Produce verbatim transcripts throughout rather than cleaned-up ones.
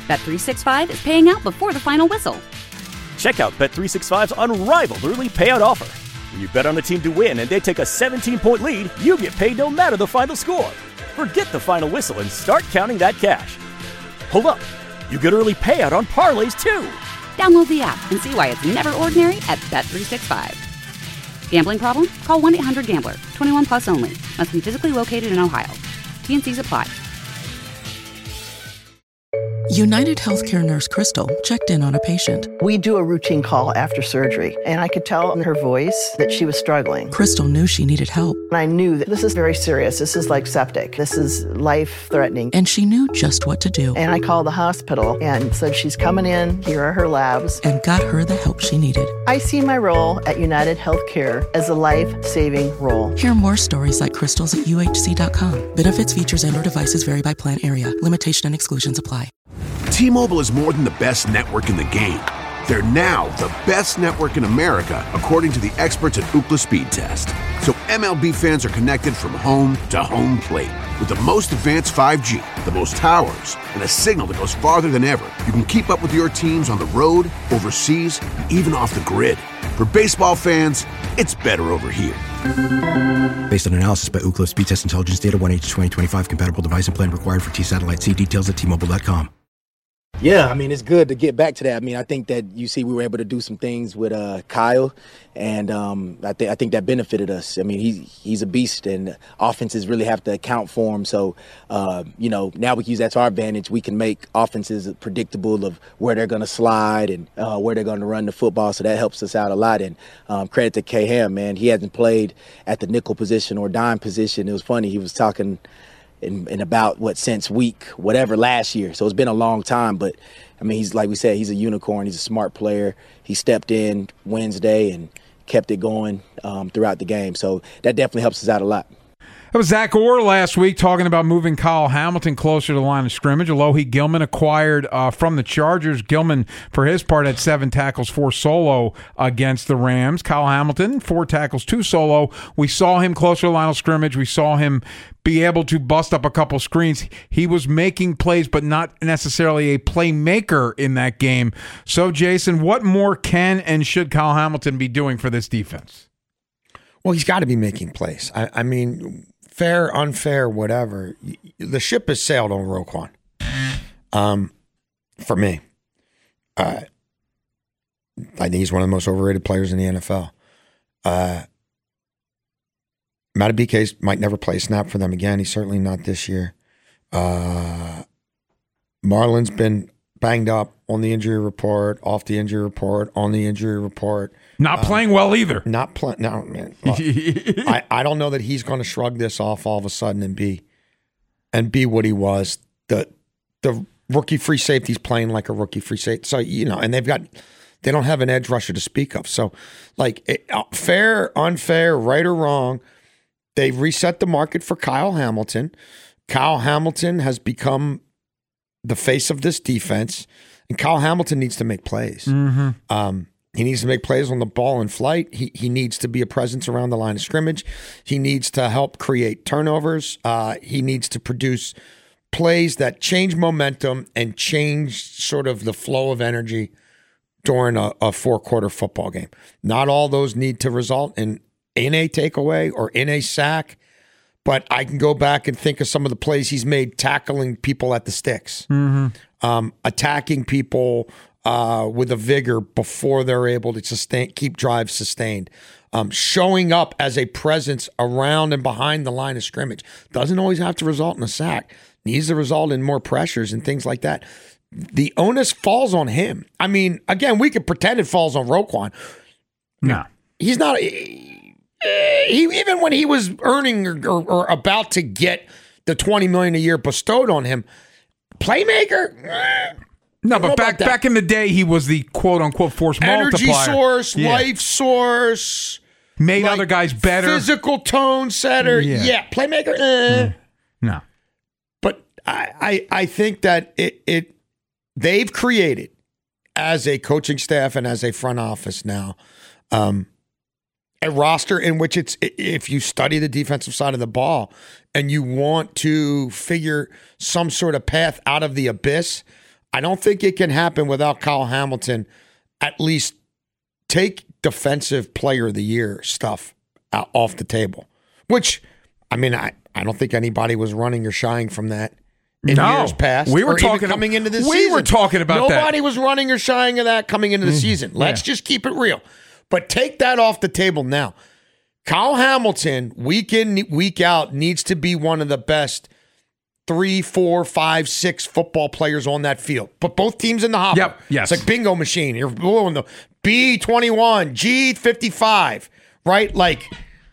Bet three sixty-five is paying out before the final whistle. Check out Bet three sixty-five's unrivaled early payout offer. When you bet on a team to win and they take a seventeen-point lead, you get paid no matter the final score. Forget the final whistle and start counting that cash. Hold up. You get early payout on parlays, too. Download the app and see why it's never ordinary at Bet three sixty-five. Gambling problem? Call one eight hundred gambler. twenty-one plus only. Must be physically located in Ohio. T N Cs apply. United Healthcare nurse Crystal checked in on a patient. We do a routine call after surgery, and I could tell in her voice that she was struggling. Crystal knew she needed help. And I knew that this is very serious. This is like septic. This is life-threatening. And she knew just what to do. And I called the hospital and said, she's coming in. Here are her labs. And got her the help she needed. I see my role at United Healthcare as a life-saving role. Hear more stories like Crystal's at U H C dot com. Benefits, features, and or devices vary by plan area. Limitation and exclusions apply. T-Mobile is more than the best network in the game. They're now the best network in America, according to the experts at Ookla Speed Test. So M L B fans are connected from home to home plate. With the most advanced five G, the most towers, and a signal that goes farther than ever, you can keep up with your teams on the road, overseas, and even off the grid. For baseball fans, it's better over here. Based on analysis by Ookla Speed Test Intelligence Data, one H twenty twenty-five compatible device and plan required for T-Satellite. See details at T Mobile dot com. Yeah, I mean, it's good to get back to that. I mean, I think that you see we were able to do some things with uh, Kyle, and um, I, th- I think that benefited us. I mean, he's, he's a beast, and offenses really have to account for him. So, uh, you know, now we can use that to our advantage. We can make offenses predictable of where they're going to slide and uh, where they're going to run the football, so that helps us out a lot. And um, credit to K-Ham, man. He hasn't played at the nickel position or dime position. It was funny. He was talking – In, in about what since week whatever last year, so it's been a long time. But I mean, he's like we said, he's a unicorn. He's a smart player. He stepped in Wednesday and kept it going um, throughout the game. So that definitely helps us out a lot. That was Zach Orr last week talking about moving Kyle Hamilton closer to the line of scrimmage. Alohi Gilman acquired uh, from the Chargers. Gilman, for his part, had seven tackles, four solo against the Rams. Kyle Hamilton, four tackles, two solo. We saw him closer to the line of scrimmage. We saw him be able to bust up a couple screens. He was making plays, but not necessarily a playmaker in that game. So, Jason, what more can and should Kyle Hamilton be doing for this defense? Well, he's got to be making plays. I, I mean, fair, unfair, whatever. The ship has sailed on Roquan. Um, for me, uh, I think he's one of the most overrated players in the N F L. Uh, Matabike might never play a snap for them again. He's certainly not this year. Uh, Marlon's been banged up on the injury report, off the injury report, on the injury report. Not playing uh, well either. Not playing. No, man. Look, I, I don't know that he's going to shrug this off all of a sudden and be and be what he was. The the rookie free safety's playing like a rookie free safety. So, you know, and they've got they don't have an edge rusher to speak of. So, like, it, uh, fair, unfair, right or wrong, they've reset the market for Kyle Hamilton. Kyle Hamilton has become the face of this defense, and Kyle Hamilton needs to make plays. Mm-hmm. Um, he needs to make plays on the ball in flight. He he needs to be a presence around the line of scrimmage. He needs to help create turnovers. Uh, he needs to produce plays that change momentum and change sort of the flow of energy during a, a four-quarter football game. Not all those need to result in, in a takeaway or in a sack, but I can go back and think of some of the plays he's made tackling people at the sticks, mm-hmm. um, attacking people uh, with a vigor before they're able to sustain, keep drives sustained, um, showing up as a presence around and behind the line of scrimmage. Doesn't always have to result in a sack. Needs to result in more pressures and things like that. The onus falls on him. I mean, again, we could pretend it falls on Roquan. No. He's not... He, even when he was earning or, or, or about to get the twenty million dollars a year bestowed on him, playmaker? Eh, no, but back back in the day, he was the quote-unquote force Energy multiplier. source, yeah. life source. Made like other guys better. Physical tone setter. Yeah. yeah. Playmaker? Eh. No. But I, I, I think that it, it they've created, as a coaching staff and as a front office now, um, a roster in which it's, if you study the defensive side of the ball and you want to figure some sort of path out of the abyss, I don't think it can happen without Kyle Hamilton. At least take defensive player of the year stuff out, off the table, which, I mean, I, I don't think anybody was running or shying from that in no, years past. We were or talking even coming into the we season. We were talking about Nobody that. Nobody was running or shying of that coming into the mm, season. Let's yeah. just keep it real. But take that off the table now. Kyle Hamilton, week in, week out, needs to be one of the best three, four, five, six football players on that field. Put both teams in the hopper. Yep, yes. It's like bingo machine. You're blowing the B twenty-one, G fifty-five, right? Like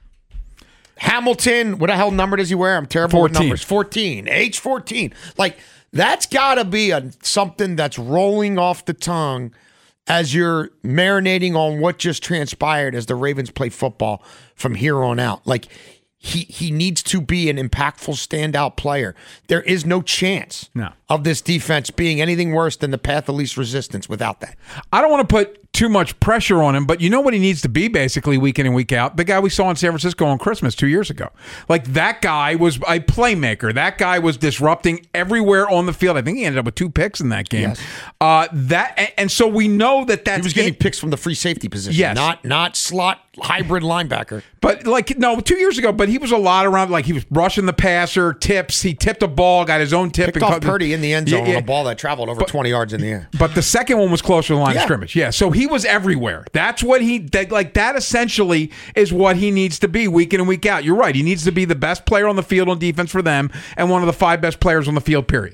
Hamilton, what the hell number does he wear? I'm terrible fourteen. With numbers. fourteen, H fourteen. Like that's got to be a, something that's rolling off the tongue as you're marinating on what just transpired as the Ravens play football from here on out. Like, he he needs to be an impactful standout player. There is no chance no. of this defense being anything worse than the path of least resistance without that. I don't want to put too much pressure on him, but you know what he needs to be basically week in and week out? The guy we saw in San Francisco on Christmas two years ago. Like, that guy was a playmaker. That guy was disrupting everywhere on the field. I think he ended up with two picks in that game. Yes. Uh, that and, and so we know that that's... He was getting in, picks from the free safety position, yes. not not slot hybrid linebacker. But, like, no, two years ago, but he was a lot around, like, he was rushing the passer, tips, he tipped a ball, got his own tip. Picked and off cut, Purdy in the end zone yeah, yeah. on a ball that traveled over but, twenty yards in the air. But the second one was closer to the line yeah. of scrimmage. Yeah, so he was everywhere. That's what he, that, like, that essentially is what he needs to be week in and week out. You're right. He needs to be the best player on the field on defense for them and one of the five best players on the field, period.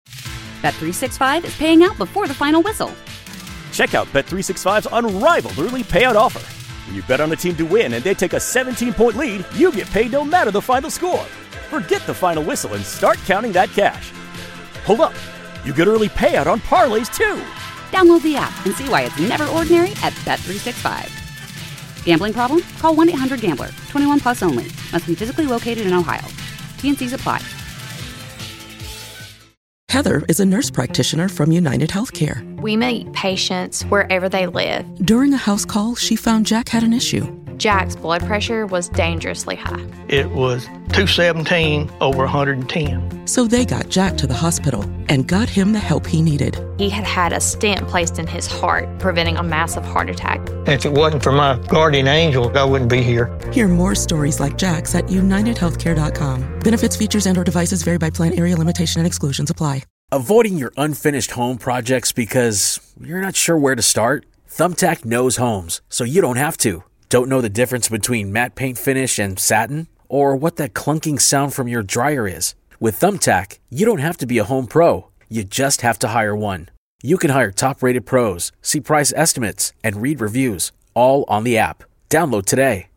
Bet three sixty-five is paying out before the final whistle. Check out Bet three sixty-five's unrivaled early payout offer. When you bet on a team to win and they take a seventeen-point lead, you get paid no matter the final score. Forget the final whistle and start counting that cash. Hold up. You get early payout on parlays, too. Download the app and see why it's never ordinary at Bet three sixty-five. Gambling problem? Call one eight hundred gambler. twenty-one plus only. Must be physically located in Ohio. T N Cs apply. Heather is a nurse practitioner from United Healthcare. We meet patients wherever they live. During a house call, she found Jack had an issue. Jack's blood pressure was dangerously high. It was two seventeen over one hundred ten. So they got Jack to the hospital and got him the help he needed. He had had a stent placed in his heart, preventing a massive heart attack. If it wasn't for my guardian angel, I wouldn't be here. Hear more stories like Jack's at united healthcare dot com. Benefits, features, and or devices vary by plan, area, limitation, and exclusions apply. Avoiding your unfinished home projects because you're not sure where to start? Thumbtack knows homes, so you don't have to. Don't know the difference between matte paint finish and satin? Or what that clunking sound from your dryer is? With Thumbtack, you don't have to be a home pro. You just have to hire one. You can hire top-rated pros, see price estimates, and read reviews, all on the app. Download today.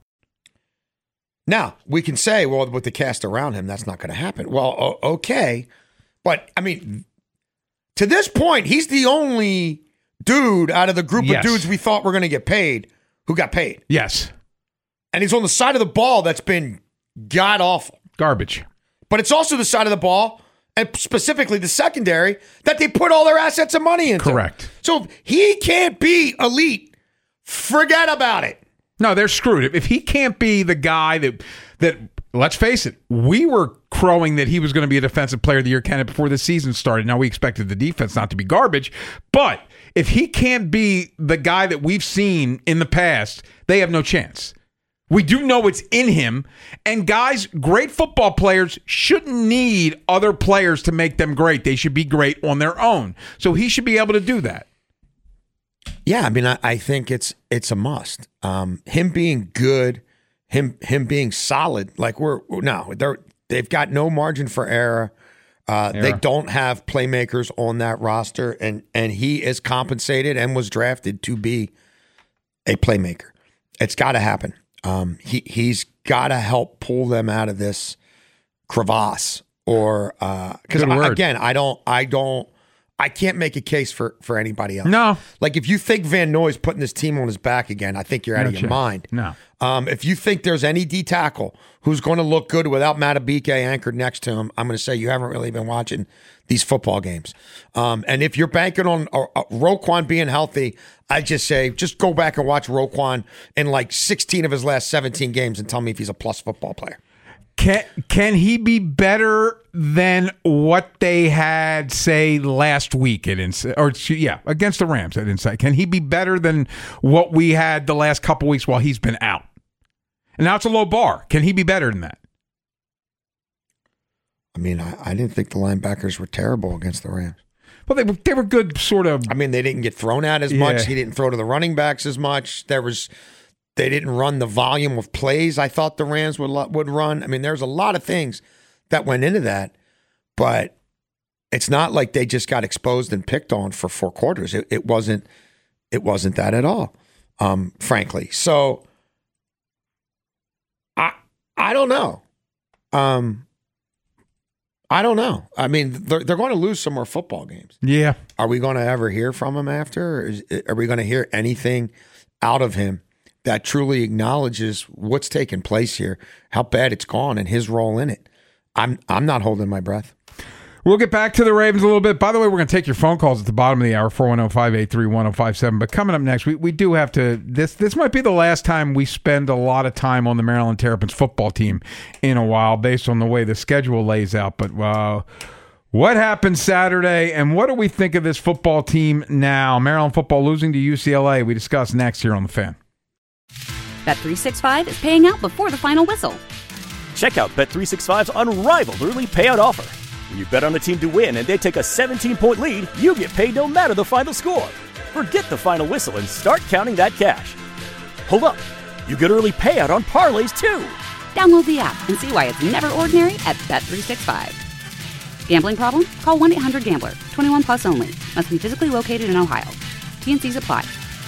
Now, we can say, well, with the cast around him, that's not going to happen. Well, okay. But, I mean, to this point, he's the only dude out of the group yes. of dudes we thought were going to get paid who got paid. Yes. And he's on the side of the ball that's been god-awful. Garbage. But it's also the side of the ball, and specifically the secondary, that they put all their assets and money into. Correct. So if he can't be elite, forget about it. No, they're screwed. If he can't be the guy that, that let's face it, we were crowing that he was going to be a defensive player of the year candidate before the season started. Now, we expected the defense not to be garbage, but if he can't be the guy that we've seen in the past, they have no chance. We do know it's in him, and guys, great football players shouldn't need other players to make them great. They should be great on their own. So he should be able to do that. Yeah, I mean, I, I think it's it's a must. Um, him being good, him him being solid. Like we're no, they're they've got no margin for error. Uh, they don't have playmakers on that roster, and and he is compensated and was drafted to be a playmaker. It's got to happen. Um, he he's got to help pull them out of this crevasse, or because uh, again, I don't, I don't, I can't make a case for for anybody else. No, like if you think Van Noy's putting this team on his back again, I think you're out no of your chance. mind. No, um, if you think there's any D tackle who's going to look good without Matabike anchored next to him, I'm going to say you haven't really been watching these football games. Um, and if you're banking on uh, uh, Roquan being healthy, I just say just go back and watch Roquan in like sixteen of his last seventeen games and tell me if he's a plus football player. Can can he be better than what they had, say, last week at Inside, or yeah, against the Rams at Inside? Can he be better than what we had the last couple weeks while he's been out? And now it's a low bar. Can he be better than that? I mean, I, I didn't think the linebackers were terrible against the Rams. Well, they were they were good, sort of. I mean, they didn't get thrown at as Yeah. much. He didn't throw to the running backs as much. There was, they didn't run the volume of plays I thought the Rams would lo- would run. I mean, there's a lot of things that went into that, but it's not like they just got exposed and picked on for four quarters. It, it wasn't. It wasn't that at all, um, frankly. So, I I don't know. Um, I don't know. I mean, they're, they're going to lose some more football games. Yeah. Are we going to ever hear from him after? Or is, are we going to hear anything out of him that truly acknowledges what's taking place here, how bad it's gone, and his role in it? I'm I'm not holding my breath. We'll get back to the Ravens a little bit. By the way, we're going to take your phone calls at the bottom of the hour, four one zero, five eight three, one zero five seven. But coming up next, we, we do have to, this this might be the last time we spend a lot of time on the Maryland Terrapins football team in a while based on the way the schedule lays out. But uh, what happened Saturday, and what do we think of this football team now? Maryland football losing to U C L A. We discuss next here on The Fan. Bet three sixty-five is paying out before the final whistle. Check out Bet three sixty-five's unrivaled early payout offer. When you bet on a team to win and they take a seventeen-point lead, you get paid no matter the final score. Forget the final whistle and start counting that cash. Hold up. You get early payout on parlays, too. Download the app and see why it's never ordinary at Bet three sixty-five. Gambling problem? Call one eight hundred gambler. twenty-one plus only. Must be physically located in Ohio. T N Cs apply.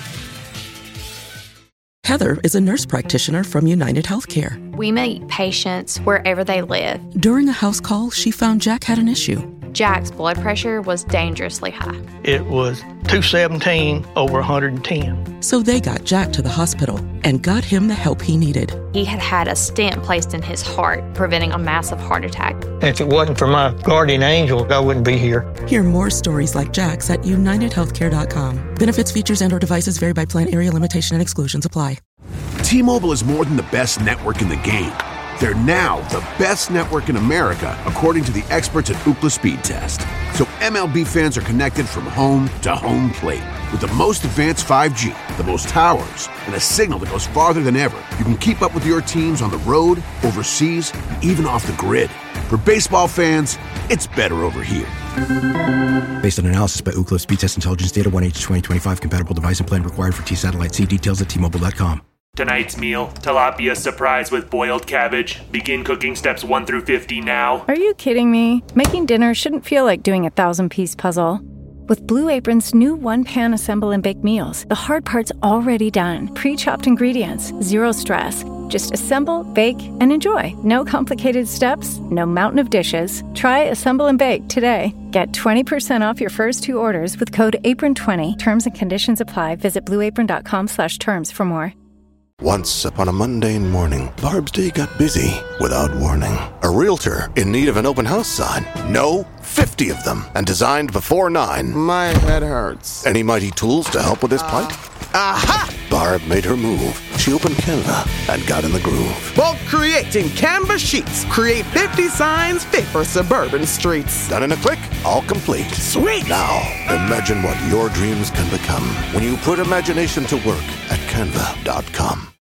Heather is a nurse practitioner from United Healthcare. We meet patients wherever they live. During a house call, she found Jack had an issue. Jack's blood pressure was dangerously high. It was two seventeen over one hundred ten. So they got Jack to the hospital and got him the help he needed. He had had a stent placed in his heart, preventing a massive heart attack. If it wasn't for my guardian angel, I wouldn't be here. Hear more stories like Jack's at united healthcare dot com. Benefits, features, and or devices vary by plan, area, limitation, and exclusions apply. T-Mobile is more than the best network in the game. They're now the best network in America, according to the experts at Ookla Speed Test. So M L B fans are connected from home to home plate. With the most advanced five G, the most towers, and a signal that goes farther than ever, you can keep up with your teams on the road, overseas, and even off the grid. For baseball fans, it's better over here. Based on analysis by Ookla Speed Test Intelligence Data, one H twenty twenty-five compatible device and plan required for T-Satellite. See details at T Mobile dot com. Tonight's meal, tilapia surprise with boiled cabbage. Begin cooking steps one through fifty now. Are you kidding me? Making dinner shouldn't feel like doing a thousand-piece puzzle. With Blue Apron's new one-pan assemble and bake meals, the hard part's already done. Pre-chopped ingredients, zero stress. Just assemble, bake, and enjoy. No complicated steps, no mountain of dishes. Try Assemble and Bake today. Get twenty percent off your first two orders with code apron twenty. Terms and conditions apply. Visit blue apron dot com slash terms for more. Once upon a mundane morning, Barb's day got busy without warning. A realtor in need of an open house sign. No, fifty of them, and designed before nine. My head hurts. Any mighty tools to help with this plight? Aha! Barb made her move. She opened Canva and got in the groove. Bulk creating Canva sheets. Create fifty signs fit for suburban streets. Done in a click, all complete. Sweet! Now, imagine what your dreams can become when you put imagination to work at canva dot com.